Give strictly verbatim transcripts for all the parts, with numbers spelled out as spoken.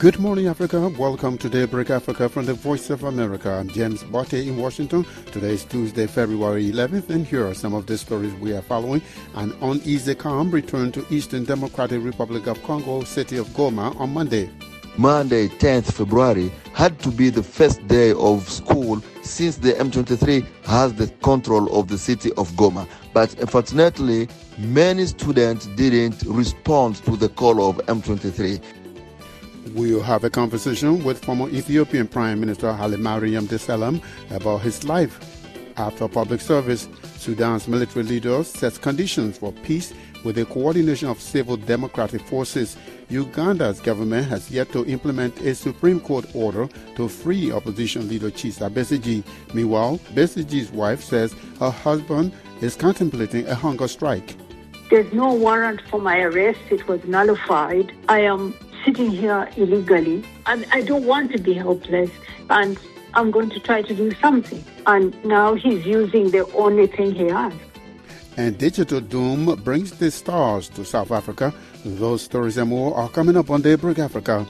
Good morning, Africa. Welcome to Daybreak Africa from the Voice of America. I'm James Botte in Washington. Today is Tuesday, February eleventh, and here are some of the stories we are following. An uneasy calm returned to Eastern Democratic Republic of Congo, city of Goma, on Monday. Monday, tenth February, had to be the first day of school since the M twenty-three has the control of the city of Goma. But unfortunately, many students didn't respond to the call of M twenty-three. We'll have a conversation with former Ethiopian Prime Minister Haile Mariam Desalegn about his life. After public service, Sudan's military leaders set conditions for peace with the coordination of civil democratic forces. Uganda's government has yet to implement a Supreme Court order to free opposition leader Kizza Besigye. Meanwhile, Besigye's wife says her husband is contemplating a hunger strike. There's no warrant for my arrest. It was nullified. I am sitting here illegally, and I don't want to be helpless, and I'm going to try to do something. And now he's using the only thing he has. And Digital Doom brings the stars to South Africa. Those stories and more are coming up on Daybreak Africa.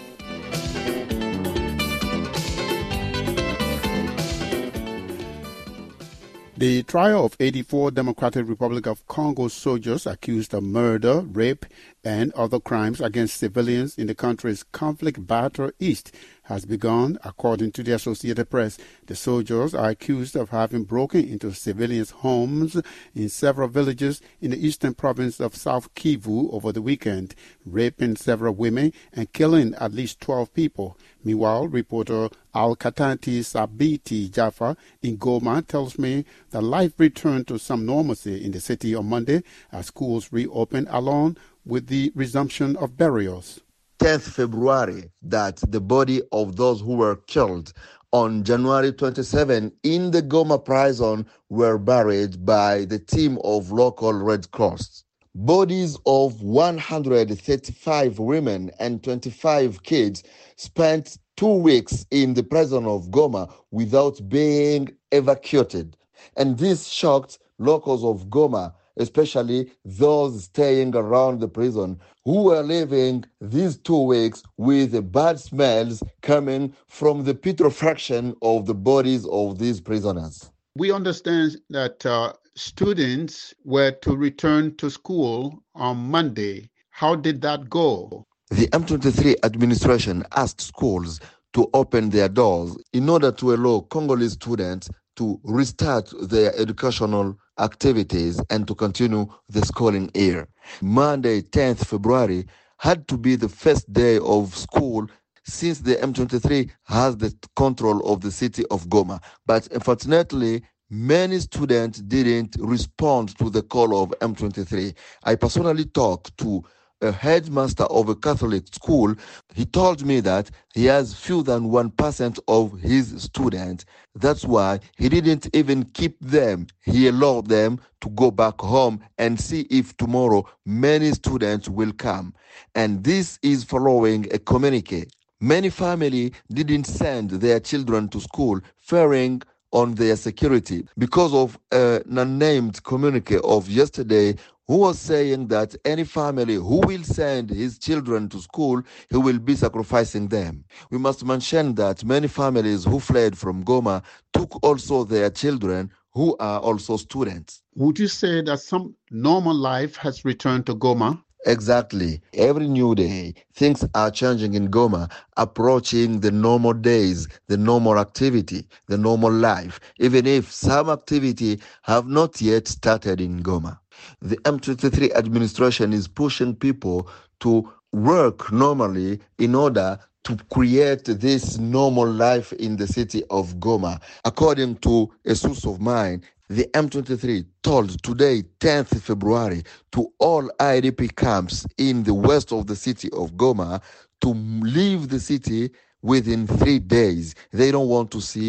The trial of eighty-four Democratic Republic of Congo soldiers accused of murder, rape, and other crimes against civilians in the country's conflict-battered east has begun, according to the Associated Press. The soldiers are accused of having broken into civilians' homes in several villages in the eastern province of South Kivu over the weekend, raping several women and killing at least twelve people. Meanwhile, reporter Al-Katanti Sabiti Jaffa in Goma tells me that life returned to some normalcy in the city on Monday as schools reopened along with the resumption of burials. tenth February, that the body of those who were killed on January twenty-seventh in the Goma prison were buried by the team of local Red Cross. Bodies of one hundred thirty-five women and twenty-five kids spent two weeks in the prison of Goma without being evacuated. And this shocked locals of Goma, especially those staying around the prison, who were living these two weeks with bad smells coming from the putrefaction of the bodies of these prisoners. We understand that uh, students were to return to school on Monday. How did that go? The M twenty-three administration asked schools to open their doors in order to allow Congolese students to restart their educational activities and to continue the schooling year. Monday, tenth February, had to be the first day of school since the M twenty-three has the control of the city of Goma. But unfortunately, many students didn't respond to the call of M twenty-three. I personally talked to a headmaster of a Catholic school. He told me that he has fewer than one percent of his students. That's why he didn't even keep them. He allowed them to go back home and see if tomorrow many students will come. And this is following a communique. Many families didn't send their children to school, fearing on their security because of uh, an unnamed communique of yesterday who was saying that any family who will send his children to school, he will be sacrificing them. We must mention that many families who fled from Goma took also their children who are also students. Would you say that some normal life has returned to Goma? Exactly. Every new day, things are changing in Goma, approaching the normal days, the normal activity, the normal life, even if some activity have not yet started in Goma. The M twenty-three administration is pushing people to work normally in order to create this normal life in the city of Goma. According to a source of mine, the M twenty-three told today, tenth February, to all I D P camps in the west of the city of Goma to leave the city within three days. They don't want to see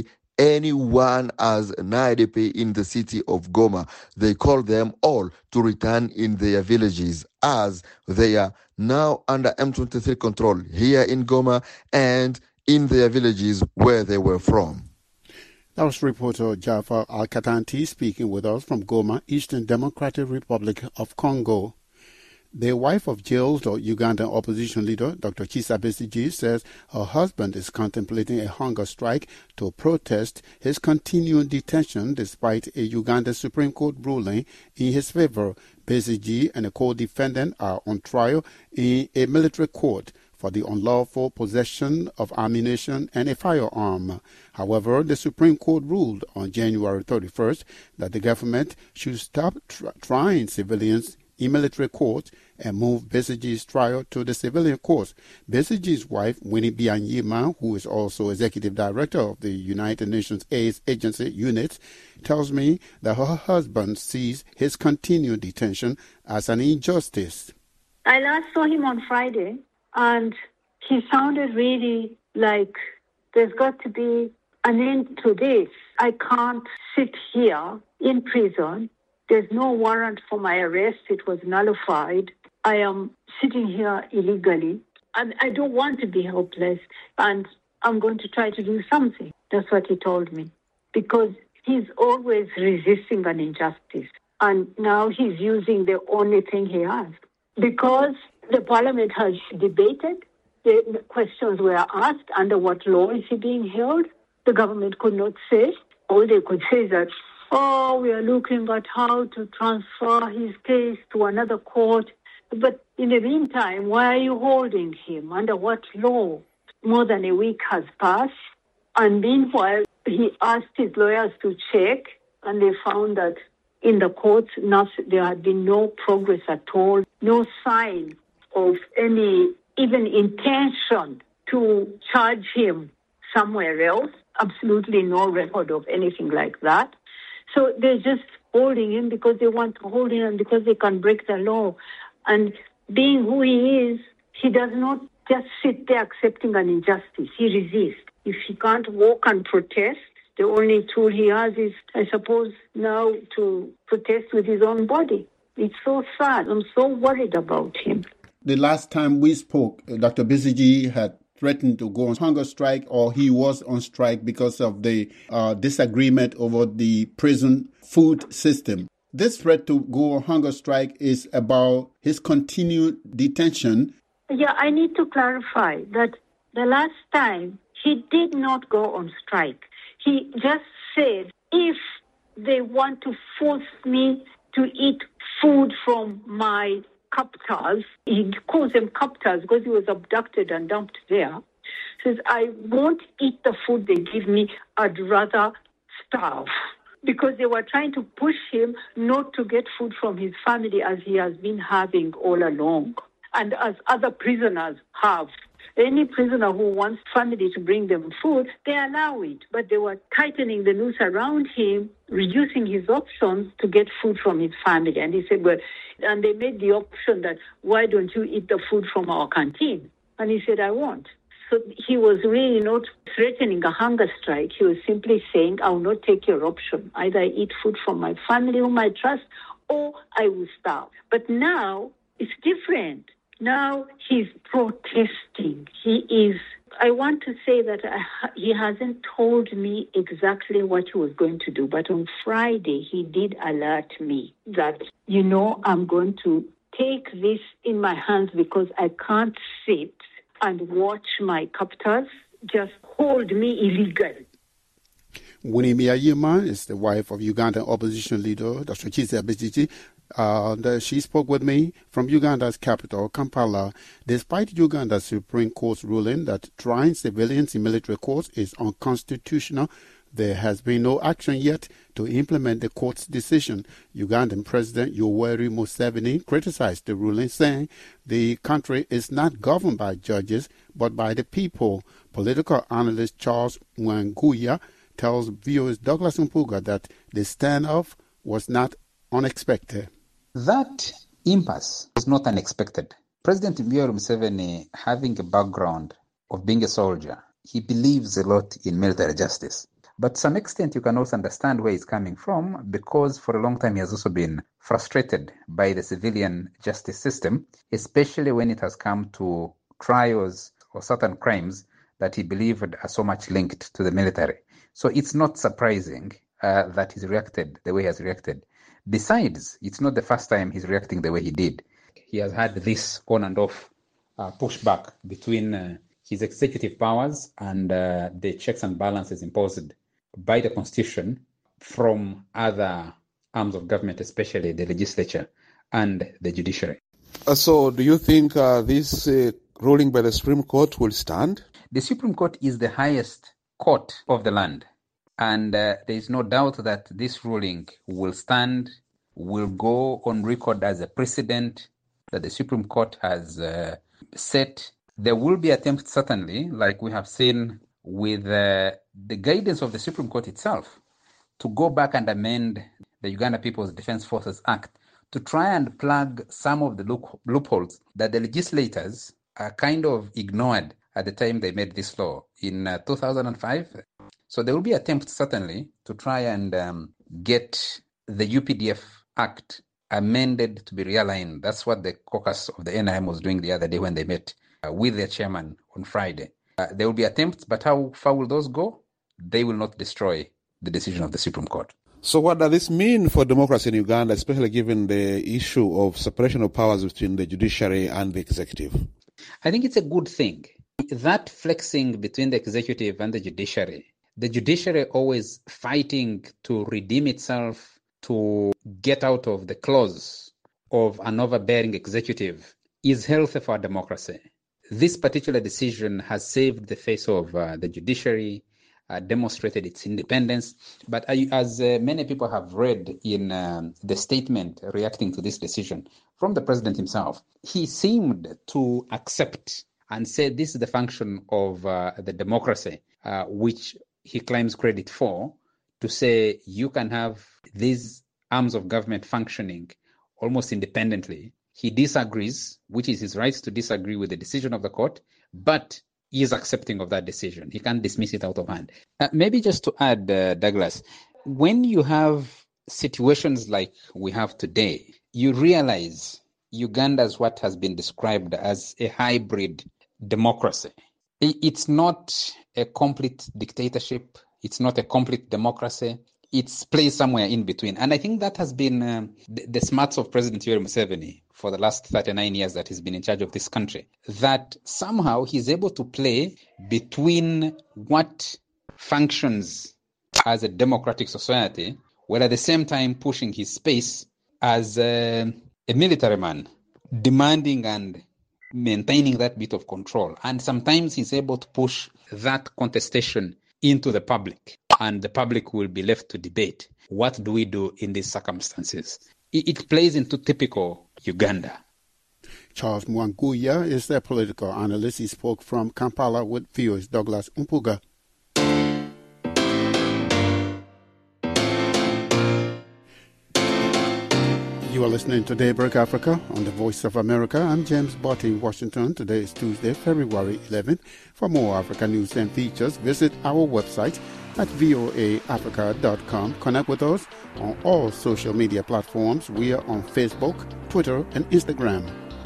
anyone as an I D P in the city of Goma. They call them all to return in their villages as they are now under M twenty-three control here in Goma and in their villages where they were from. That was reporter Jaffa Al-Katanti speaking with us from Goma, Eastern Democratic Republic of Congo. The wife of jailed Ugandan opposition leader, Doctor Kizza Besigye, says her husband is contemplating a hunger strike to protest his continued detention despite a Uganda Supreme Court ruling in his favor. Besigye and a co-defendant are on trial in a military court for the unlawful possession of ammunition and a firearm. However, the Supreme Court ruled on January thirty-first that the government should stop tr- trying civilians in military courts and move Besigye's trial to the civilian courts. Besigye's wife, Winnie Byanyima, who is also executive director of the United Nations AIDS Agency unit, tells me that her husband sees his continued detention as an injustice. I last saw him on Friday, and he sounded really like there's got to be an end to this. I can't sit here in prison. There's no warrant for my arrest. It was nullified. I am sitting here illegally, and I don't want to be helpless, and I'm going to try to do something. That's what he told me, because he's always resisting an injustice, and now he's using the only thing he has. Because the parliament has debated, the questions were asked, under what law is he being held? The government could not say. All they could say is that, oh, we are looking at how to transfer his case to another court. But in the meantime, why are you holding him? Under what law? More than a week has passed. And meanwhile, he asked his lawyers to check, and they found that in the courts, there had been no progress at all, no sign of any even intention to charge him somewhere else. Absolutely no record of anything like that. So they're just holding him because they want to hold him and because they can break the law. And being who he is, he does not just sit there accepting an injustice. He resists. If he can't walk and protest, the only tool he has is, I suppose, now to protest with his own body. It's so sad. I'm so worried about him. The last time we spoke, Doctor Besigye had threatened to go on hunger strike, or he was on strike because of the uh, disagreement over the prison food system. This threat to go on hunger strike is about his continued detention. Yeah, I need to clarify that the last time he did not go on strike. He just said, if they want to force me to eat food from my captors, he calls them captors because he was abducted and dumped there, says, I won't eat the food they give me, I'd rather starve. Because they were trying to push him not to get food from his family as he has been having all along, and as other prisoners have. Any prisoner who wants family to bring them food, they allow it. But they were tightening the noose around him, reducing his options to get food from his family. And he said, well, and they made the option that, why don't you eat the food from our canteen? And he said, I won't. So he was really not threatening a hunger strike. He was simply saying, I will not take your option. Either I eat food from my family whom I trust, or I will starve. But now it's different. Now he's protesting. He is, I want to say that I, he hasn't told me exactly what he was going to do, but on Friday he did alert me that, you know, I'm going to take this in my hands because I can't sit and watch my captors just hold me illegally. Winnie Byanyima is the wife of Ugandan opposition leader, Doctor Kizza Besigye. Uh, she spoke with me from Uganda's capital, Kampala. Despite Uganda's Supreme Court's ruling that trying civilians in military courts is unconstitutional, there has been no action yet to implement the court's decision. Ugandan President Yoweri Museveni criticized the ruling, saying the country is not governed by judges but by the people. Political analyst Charles Mwanguya tells V O A's Douglas Mpuga that the standoff was not unexpected. That impasse was not unexpected. President Yoweri Museveni, having a background of being a soldier, he believes a lot in military justice. But to some extent, you can also understand where he's coming from, because for a long time he has also been frustrated by the civilian justice system, especially when it has come to trials or certain crimes that he believed are so much linked to the military. So it's not surprising uh, that he's reacted the way he has reacted. Besides, it's not the first time he's reacting the way he did. he has had this on and off uh, pushback between uh, his executive powers and uh, the checks and balances imposed by the Constitution from other arms of government, especially the legislature and the judiciary. Uh, so do you think uh, this uh, ruling by the Supreme Court will stand? The Supreme Court is the highest court of the land, and uh, there is no doubt that this ruling will stand, will go on record as a precedent that the Supreme Court has uh, set. There will be attempts, certainly, like we have seen with uh, the guidance of the Supreme Court itself, to go back and amend the Uganda People's Defence Forces Act to try and plug some of the loop- loopholes that the legislators uh, kind of ignored at the time they made this law in uh, two thousand five. So there will be attempts, certainly, to try and um, get the U P D F Act amended to be realigned. That's what the caucus of the N I M was doing the other day when they met uh, with their chairman on Friday. Uh, there will be attempts, but how far will those go? They will not destroy the decision of the Supreme Court. So what does this mean for democracy in Uganda, especially given the issue of separation of powers between the judiciary and the executive? I think it's a good thing. That flexing between the executive and the judiciary, the judiciary always fighting to redeem itself, to get out of the claws of an overbearing executive, is healthy for democracy. This particular decision has saved the face of uh, the judiciary, uh, demonstrated its independence. But I, as uh, many people have read in um, the statement reacting to this decision from the president himself, he seemed to accept and say this is the function of uh, the democracy, uh, which he claims credit for, to say you can have these arms of government functioning almost independently. He disagrees, which is his right to disagree with the decision of the court, but he is accepting of that decision. He can't dismiss it out of hand. Uh, maybe just to add, uh, Douglas, when you have situations like we have today, you realize Uganda is what has been described as a hybrid democracy. It's not a complete dictatorship. It's not a complete democracy. It's placed somewhere in between. And I think that has been um, the, the smarts of President Yoweri Museveni for the last thirty-nine years that he's been in charge of this country, that somehow he's able to play between what functions as a democratic society, while at the same time pushing his space as a, a military man, demanding and maintaining that bit of control. And sometimes he's able to push that contestation into the public, and the public will be left to debate. What do we do in these circumstances? It, it plays into typical Uganda. Charles Mwanguya is a political analyst. He spoke from Kampala with V O A's Douglas Mpuga. You are listening to Daybreak Africa on the Voice of America. I'm James Botte in Washington. Today is Tuesday, February eleventh. For more African news and features, visit our website at voa africa dot com. Connect with us on all social media platforms. We are on Facebook, Twitter, and Instagram.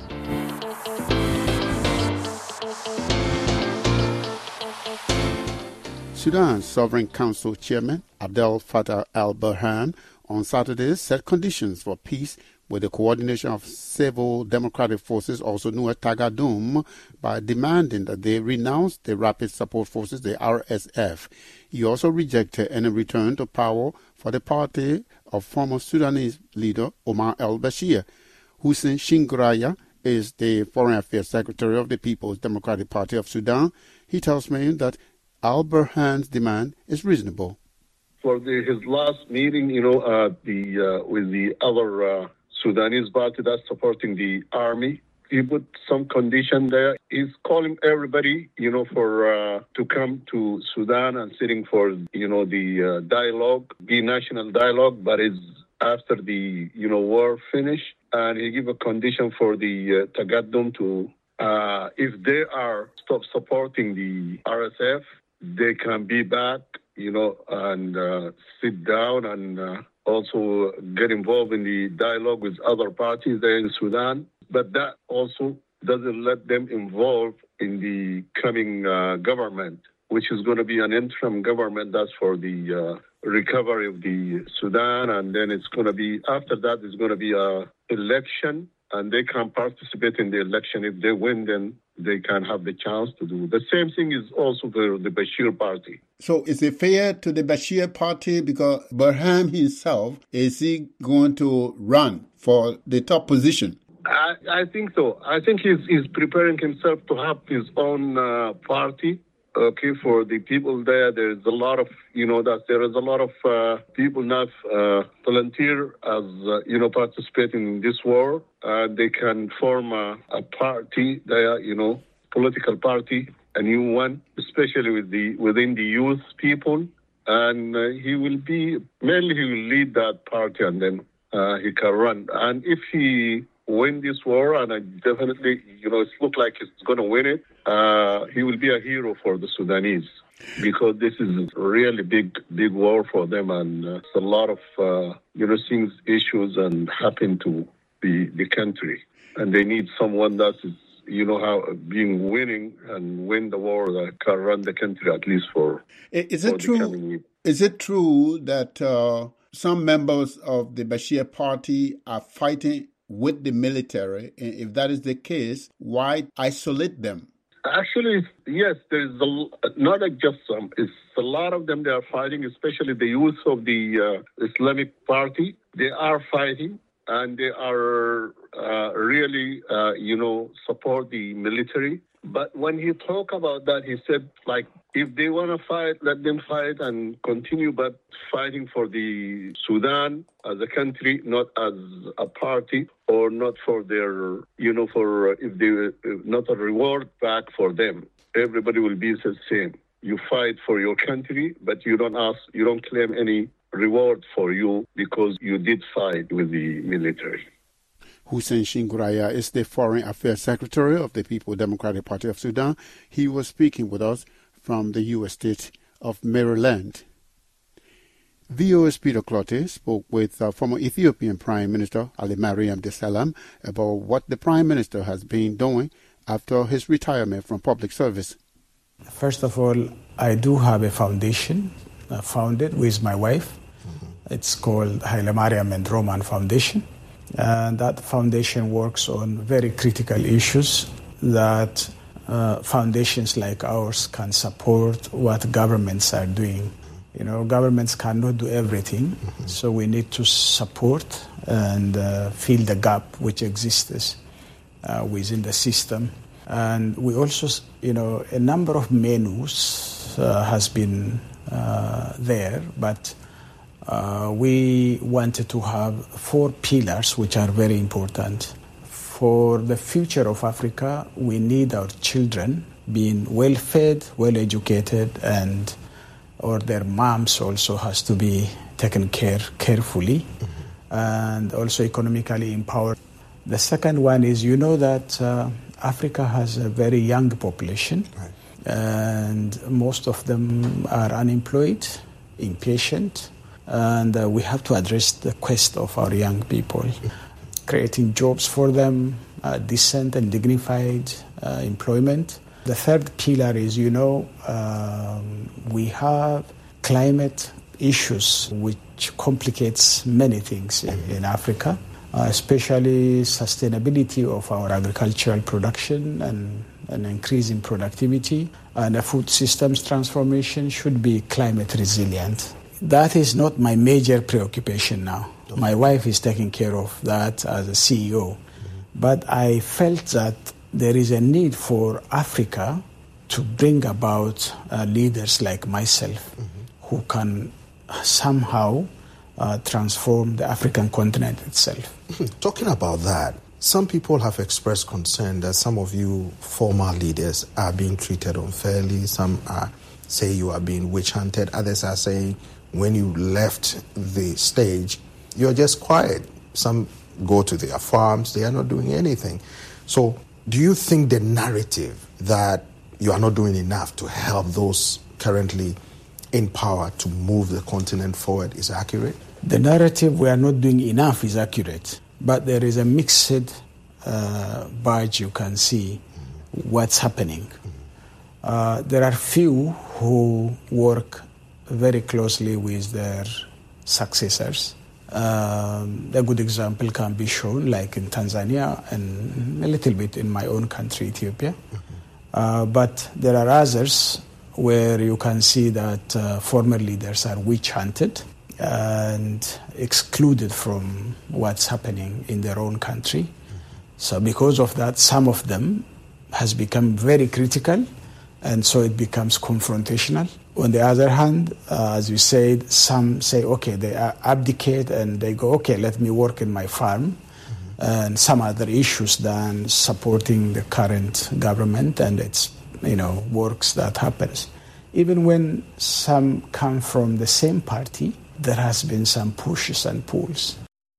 Sudan's Sovereign Council Chairman Abdel Fattah al-Burhan on Saturday set conditions for peace with the coordination of civil democratic forces, also known as Tagadoum, by demanding that they renounce the Rapid Support Forces, the R S F. He also rejected any return to power for the party of former Sudanese leader Omar al-Bashir. Hussein Shingraya is the Foreign Affairs Secretary of the People's Democratic Party of Sudan. He tells me that al-Burhan's demand is reasonable. For the, his last meeting, you know, uh, the uh, with the other uh, Sudanese party that's supporting the army, he put some condition there. He's calling everybody, you know, for uh, to come to Sudan and sitting for, you know, the uh, dialogue, the national dialogue, but it's after the, you know, war finish. And he give a condition for the uh, Tagadoum to, uh, if they are stop supporting the R S F, they can be back, you know, and uh, sit down and uh, also get involved in the dialogue with other parties there in Sudan. But that also doesn't let them involve in the coming uh, government, which is going to be an interim government that's for the uh, recovery of the Sudan. And then it's going to be, after that, it's going to be a election. and they can participate in the election. If they win, then they can have the chance to do. The same thing is also for the Bashir party. So is it fair to the Bashir party? Because Burhan himself, is he going to run for the top position? I, I think so. I think he's, he's preparing himself to have his own uh, party. Okay, for the people there, there is a lot of, you know, that there is a lot of uh, people not uh, volunteer as, uh, you know, participating in this war. Uh, they can form a, a party there, you know, political party, a new one, especially with the within the youth people. And uh, he will be, mainly he will lead that party, and then uh, he can run. And if he win this war, and I definitely, you know, it looks like he's going to win it, uh, he will be a hero for the Sudanese, because this is a really big, big war for them, and uh, it's a lot of, uh, you know, things, issues, and happen to the, the country, and they need someone that is, you know, how being winning and win the war that can run the country at least for. Is for it true? Is it true that uh, some members of the Bashir party are fighting with the military? And if that is the case, why isolate them? Actually, yes, there's a, not just some. It's a lot of them. They are fighting, especially the youth of the uh, Islamic Party. They are fighting, and they are uh, really, uh, you know, support the military. But when he talked about that, he said, like, if they want to fight, let them fight and continue, but fighting for the Sudan as a country, not as a party, or not for their, you know, for, if they, not a reward back for them. Everybody will be the same. You fight for your country, but you don't ask, you don't claim any reward for you because you did fight with the military. Hussein Shinguraya is the Foreign Affairs Secretary of the People Democratic Party of Sudan. He was speaking with us from the U S state of Maryland. V O A's Peter Clottey spoke with uh, former Ethiopian Prime Minister Ali Mariam Desalegn about what the Prime Minister has been doing after his retirement from public service. First of all, I do have a foundation uh, founded with my wife. Mm-hmm. It's called Haile Mariam and Roman Foundation. And that foundation works on very critical issues that uh, foundations like ours can support what governments are doing. You know, governments cannot do everything, mm-hmm. so we need to support and uh, fill the gap which exists uh, within the system. And we also, you know, a number of menus uh, has been uh, there, but Uh, we wanted to have four pillars which are very important. For the future of Africa, we need our children being well-fed, well-educated, and or their moms also has to be taken care carefully, mm-hmm. and also economically empowered. The second one is, you know that uh, Africa has a very young population, right. And most of them are unemployed, impatient, and uh, we have to address the quest of our young people, creating jobs for them, uh, decent and dignified uh, employment. The third pillar is, you know, um, we have climate issues which complicates many things in, in Africa, uh, especially sustainability of our agricultural production and an increase in productivity, and the food systems transformation should be climate resilient. That is not my major preoccupation now. Okay. My wife is taking care of that as a C E O. Mm-hmm. But I felt that there is a need for Africa to bring about uh, leaders like myself, mm-hmm. who can somehow uh, transform the African continent itself. Mm-hmm. Talking about that, some people have expressed concern that some of you former leaders are being treated unfairly. Some are say you are being witch hunted. Others are saying when you left the stage, you're just quiet. Some go to their farms, they are not doing anything. So do you think the narrative that you are not doing enough to help those currently in power to move the continent forward is accurate? The narrative we are not doing enough is accurate, but there is a mixed uh, badge you can see mm-hmm. what's happening. Mm-hmm. Uh, there are few who work very closely with their successors Um, a good example can be shown like in Tanzania and a little bit in my own country, Ethiopia. Mm-hmm. Uh, but there are others where you can see that uh, former leaders are witch hunted and excluded from what's happening in their own country. Mm-hmm. So because of that, some of them has become very critical, and so it becomes confrontational. On the other hand, uh, as you said, some say, okay, they abdicate and they go, okay, let me work in my farm, mm-hmm. and some other issues than supporting the current government and its, you know, works that happens. Even when some come from the same party, there has been some pushes and pulls.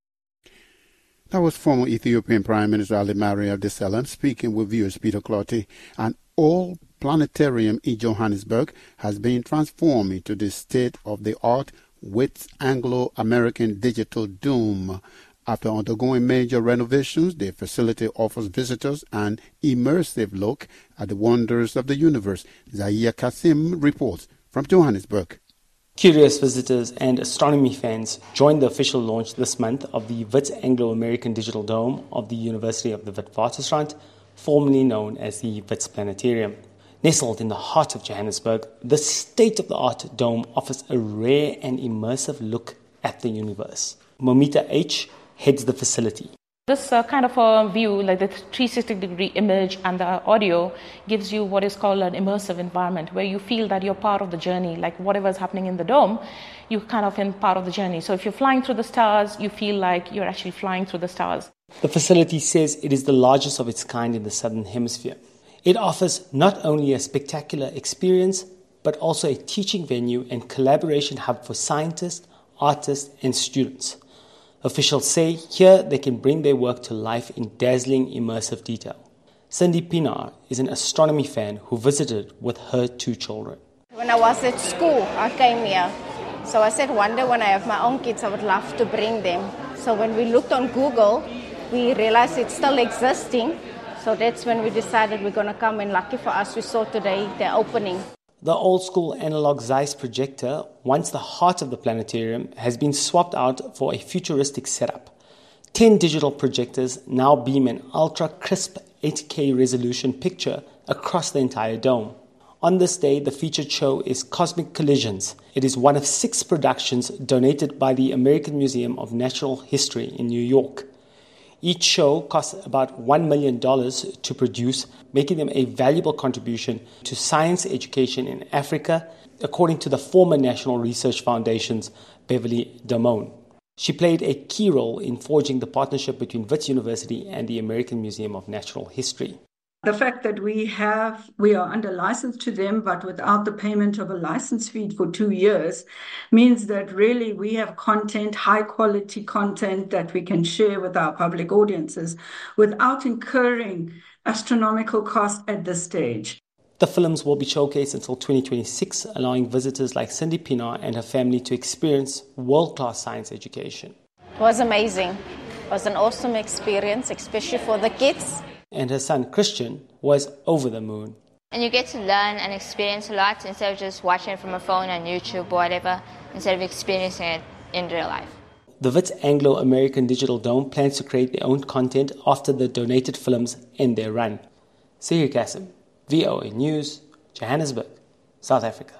That was former Ethiopian Prime Minister Hailemariam Desalegn speaking with viewers Peter Clotty. And all planetarium in Johannesburg has been transformed into the state-of-the-art Wits Anglo-American Digital Dome. After undergoing major renovations, the facility offers visitors an immersive look at the wonders of the universe. Zahia Kasim reports from Johannesburg. Curious visitors and astronomy fans joined the official launch this month of the Wits Anglo-American Digital Dome of the University of the Witwatersrand, formerly known as the Wits Planetarium. Nestled in the heart of Johannesburg, the state-of-the-art dome offers a rare and immersive look at the universe. Momita H. heads the facility. This uh, kind of a view, like the three sixty degree image and the audio, gives you what is called an immersive environment, where you feel that you're part of the journey. Like whatever is happening in the dome, you're kind of in part of the journey. So if you're flying through the stars, you feel like you're actually flying through the stars. The facility says it is the largest of its kind in the Southern Hemisphere. It offers not only a spectacular experience, but also a teaching venue and collaboration hub for scientists, artists, and students. Officials say here they can bring their work to life in dazzling, immersive detail. Cindy Pinar is an astronomy fan who visited with her two children. When I was at school, I came here. So I said, one day when I have my own kids, I would love to bring them. So when we looked on Google, we realized it's still existing. So that's when we decided we're going to come, and lucky for us, we saw today the opening. The old-school analog Zeiss projector, once the heart of the planetarium, has been swapped out for a futuristic setup. Ten digital projectors now beam an ultra-crisp eight K resolution picture across the entire dome. On this day, the featured show is Cosmic Collisions. It is one of six productions donated by the American Museum of Natural History in New York. Each show costs about one million dollars to produce, making them a valuable contribution to science education in Africa, according to the former National Research Foundation's Beverly Damone. She played a key role in forging the partnership between Wits University and the American Museum of Natural History. The fact that we have, we are under license to them, but without the payment of a license fee for two years, means that really we have content, high quality content that we can share with our public audiences without incurring astronomical costs at this stage. The films will be showcased until twenty twenty-six, allowing visitors like Cindy Pinar and her family to experience world-class science education. It was amazing. It was an awesome experience, especially for the kids. And her son Christian was over the moon. And you get to learn and experience a lot instead of just watching it from a phone on YouTube or whatever, instead of experiencing it in real life. The Wits Anglo-American Digital Dome plans to create their own content after the donated films end their run. Zahia Kasim, V O A News, Johannesburg, South Africa.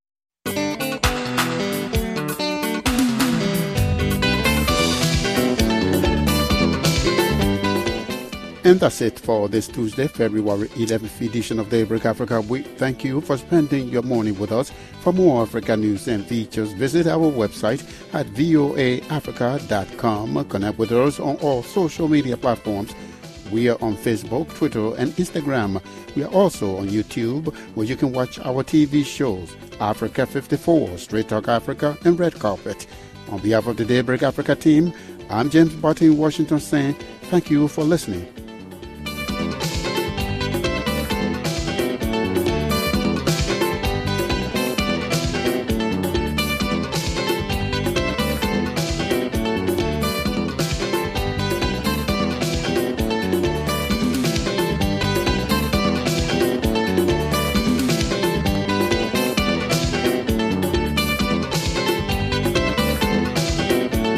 And that's it for this Tuesday, February eleventh edition of Daybreak Africa. We thank you for spending your morning with us. For more Africa news and features, visit our website at voa africa dot com. Connect with us on all social media platforms. We are on Facebook, Twitter, and Instagram. We are also on YouTube, where you can watch our T V shows, Africa fifty-four, Straight Talk Africa, and Red Carpet. On behalf of the Daybreak Africa team, I'm James Barton in Washington saying thank you for listening.